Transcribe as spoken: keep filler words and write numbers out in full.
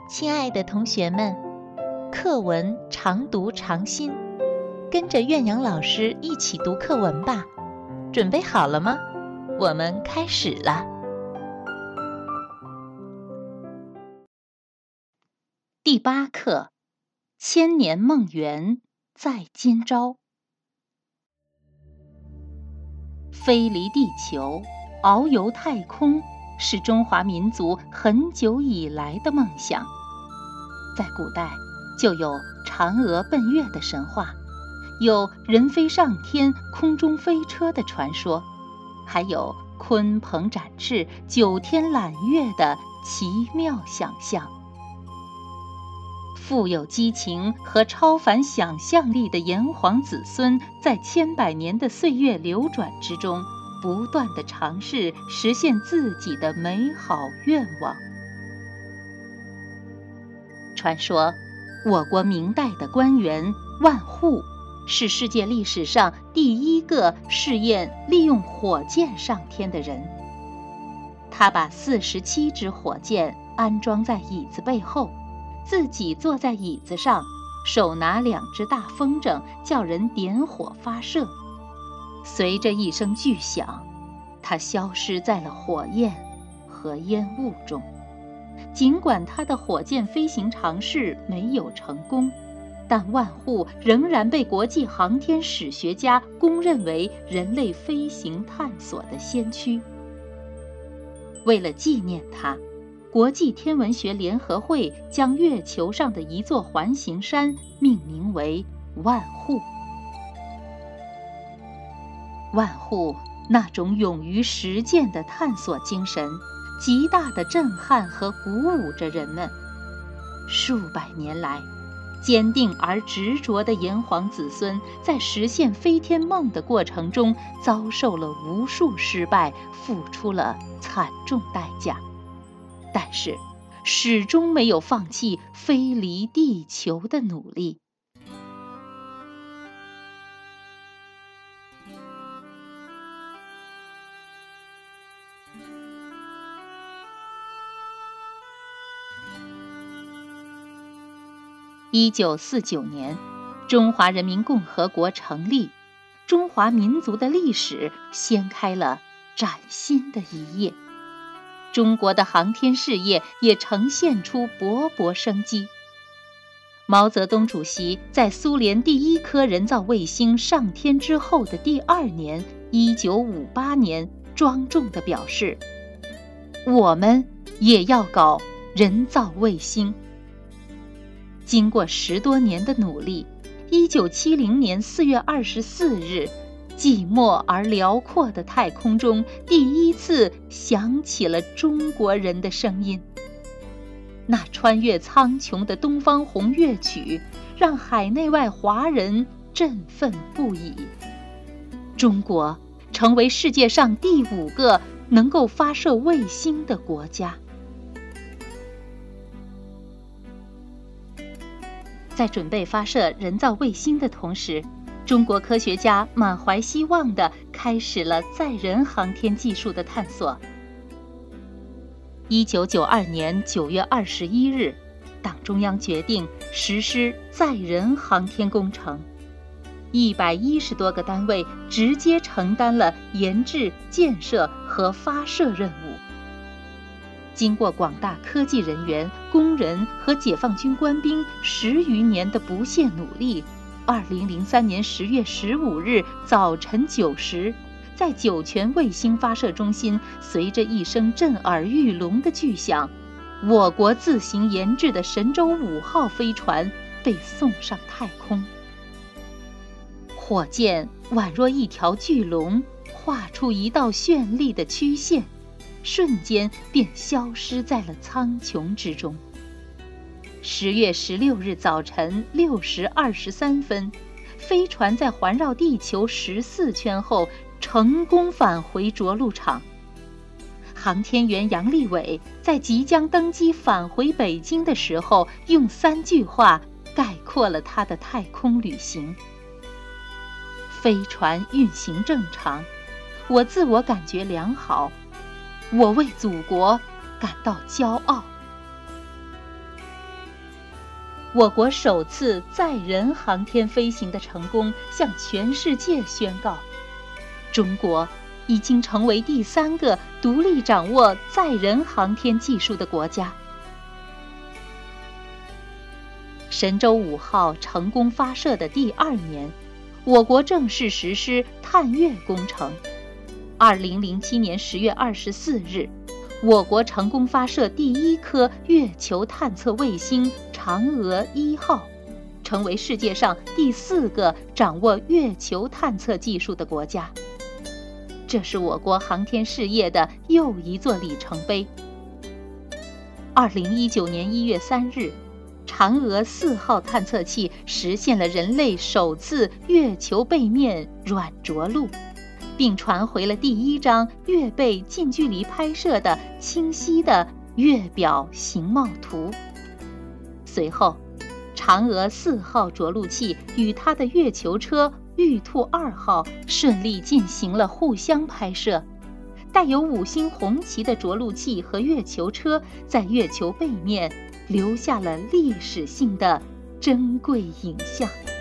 亲爱的同学们，课文常读常新，跟着苑阳老师一起读课文吧。准备好了吗？我们开始了。第八课，千年梦圆在今朝。飞离地球，遨游太空，是中华民族很久以来的梦想。在古代，就有嫦娥奔月的神话，有人飞上天、空中飞车的传说，还有鲲鹏展翅、九天揽月的奇妙想象。富有激情和超凡想象力的炎黄子孙，在千百年的岁月流转之中，不断地尝试实现自己的美好愿望。传说，我国明代的官员万户是世界历史上第一个试验利用火箭上天的人。他把四十七支火箭安装在椅子背后，自己坐在椅子上，手拿两只大风筝，叫人点火发射。随着一声巨响，他消失在了火焰和烟雾中。尽管他的火箭飞行尝试没有成功，但万户仍然被国际航天史学家公认为人类飞行探索的先驱。为了纪念他，国际天文学联合会将月球上的一座环形山命名为万户。万户那种勇于实践的探索精神，极大的震撼和鼓舞着人们。数百年来，坚定而执着的炎黄子孙在实现飞天梦的过程中，遭受了无数失败，付出了惨重代价，但是始终没有放弃飞离地球的努力。一九四九年，中华人民共和国成立，中华民族的历史掀开了崭新的一页。中国的航天事业也呈现出勃勃生机。毛泽东主席在苏联第一颗人造卫星上天之后的第二年，一九五八年，庄重地表示：“我们也要搞人造卫星。”经过十多年的努力，一九七零年四月二十四日，寂寞而辽阔的太空中，第一次响起了中国人的声音。那穿越苍穹的东方红乐曲，让海内外华人振奋不已。中国成为世界上第五个能够发射卫星的国家。在准备发射人造卫星的同时，中国科学家满怀希望地开始了载人航天技术的探索。一九九二年九月二十一日，党中央决定实施载人航天工程，一百一十多个单位直接承担了研制、建设和发射任务。经过广大科技人员、工人和解放军官兵十余年的不懈努力，二零零三年十月十五日早晨九时，在酒泉卫星发射中心，随着一声震耳欲聋的巨响，我国自行研制的神舟五号飞船被送上太空。火箭宛若一条巨龙，画出一道绚丽的曲线，瞬间便消失在了苍穹之中。十月十六日早晨六时二十三分，飞船在环绕地球十四圈后，成功返回着陆场。航天员杨利伟在即将登机返回北京的时候，用三句话概括了他的太空旅行：飞船运行正常，我自我感觉良好，我为祖国感到骄傲。 我国首次载人航天飞行的成功向全世界宣告，中国已经成为第三个独立掌握载人航天技术的国家。神舟五号成功发射的第二年，我国正式实施探月工程。二零零七年十月二十四日，我国成功发射第一颗月球探测卫星嫦娥一号，成为世界上第四个掌握月球探测技术的国家。这是我国航天事业的又一座里程碑。二零一九年一月三日，嫦娥四号探测器实现了人类首次月球背面软着陆，并传回了第一张月背近距离拍摄的清晰的月表形貌图。随后，嫦娥四号着陆器与它的月球车玉兔二号顺利进行了互相拍摄，带有五星红旗的着陆器和月球车在月球背面留下了历史性的珍贵影像。